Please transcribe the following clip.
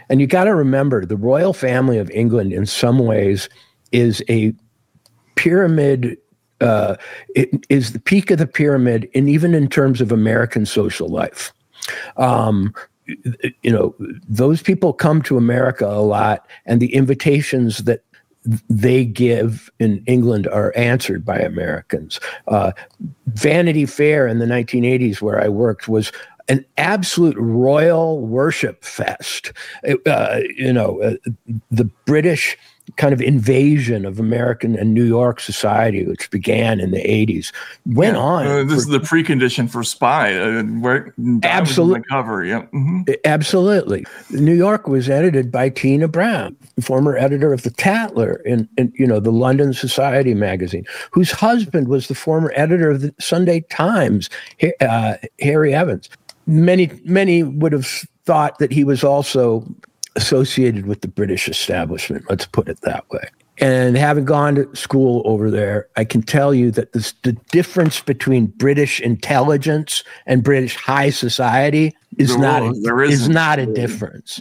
And you got to remember, the royal family of England, in some ways, is a pyramid. It is the peak of the pyramid, and even in terms of American social life. Those people come to America a lot, and the invitations that they give in England are answered by Americans. Vanity Fair in the 1980s, where I worked, was an absolute royal worship fest. The British kind of invasion of American and New York society, which began in the 80s, went on. This is the precondition for Spy. Where absolutely, cover. Yeah, absolutely. New York was edited by Tina Brown, former editor of the Tatler in the London Society magazine, whose husband was the former editor of the Sunday Times, Harry Evans. Many would have thought that he was also associated with the British establishment, let's put it that way. And having gone to school over there, I can tell you that the difference between British intelligence and British high society is not a difference.